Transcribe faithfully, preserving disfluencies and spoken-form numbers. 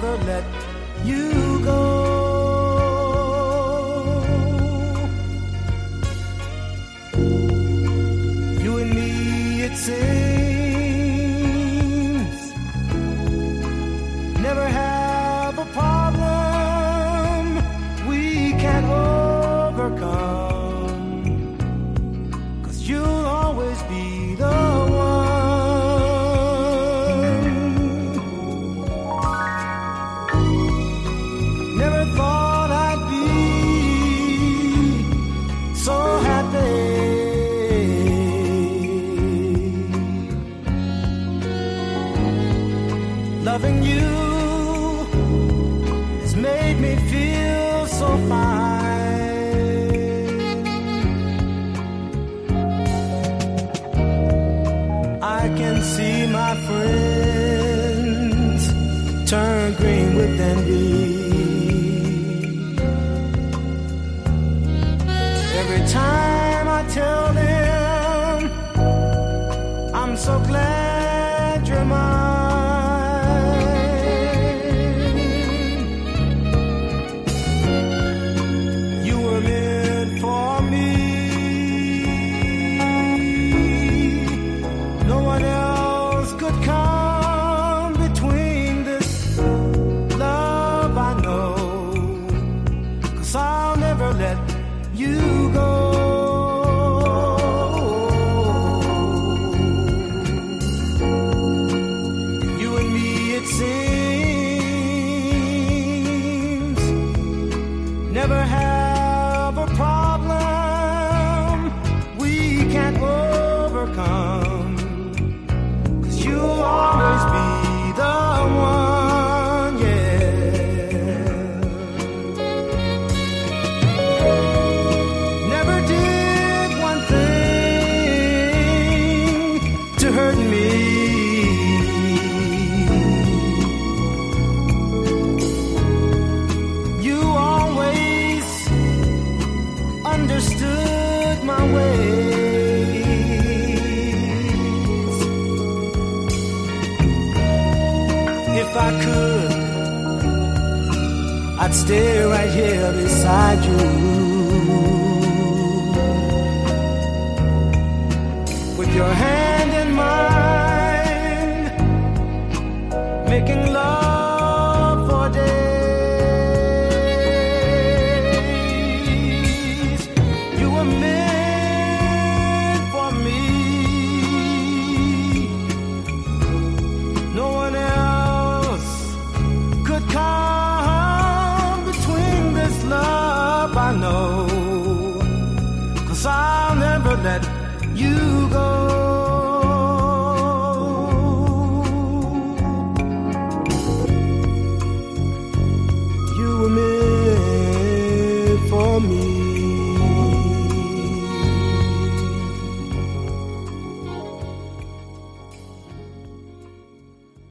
never let you go. You and me, it seems, never have a problem we can't overcome, 'cause you'll always be the one. Never thought I'd be so happy, loving you has made me feel so fine. I can see my friends turn green with envy every time I tell them I'm so glad you're mine. You were meant for me. No one else could come between this love I know, 'cause I'll never let you go. You and me, it seems, never have a problem we can't overcome, 'cause you'll always be the one, yeah. Never did one thing to hurt me. You always understood my ways. If I could, I'd stay right here beside you, with your hand in mine, making love for days. You were meant for me. No one else could come between this love I know, 'cause I'll never let you go.